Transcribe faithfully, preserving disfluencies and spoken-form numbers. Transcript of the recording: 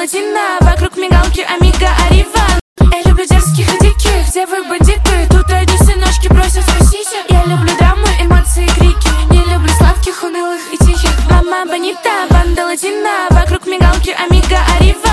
латина, вокруг мигалки, амиго, арива. Я люблю дерзких и диких, где вы бандиты? Тут одни сыночки просят спросите. Я люблю драму, эмоции, крики. Не люблю сладких, унылых и тихих. Мама бонита, банда латина, вокруг мигалки, амиго, арива.